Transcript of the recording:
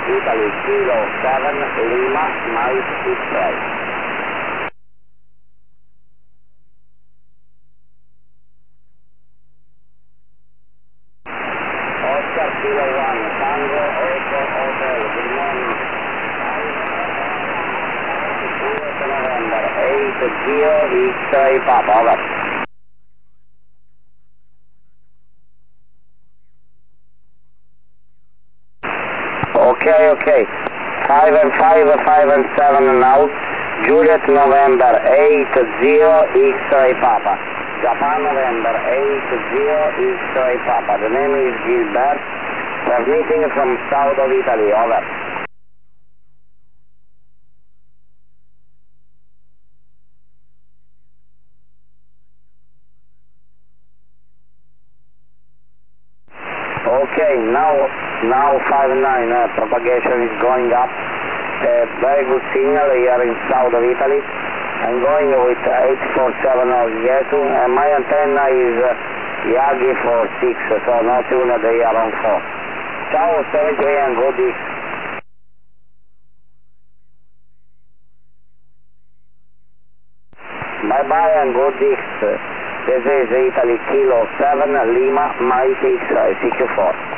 Italy, Kilo 7, Lima, Mike X-ray. Oscar, Kilo 1, Tango, Echo, Hotel, good morning. November, 8, Geo, X-ray, Papa, over. Okay. 5 and 5, 5 and 7 now. Juliet, November, 8, Zero, X-ray, Papa. Japan, November, 8, Zero, X-ray, Papa. The name is Gilbert. Transmitting from south of Italy, over. Okay, now 5-9, propagation is going up. Very good signal here in south of Italy. I'm going with 847 of Yetu, and my antenna is Yagi 46, so not even they are on 4. Ciao, 73 and good X. Bye and good X. This is Italy Kilo 7 Lima Mike X, CQ4.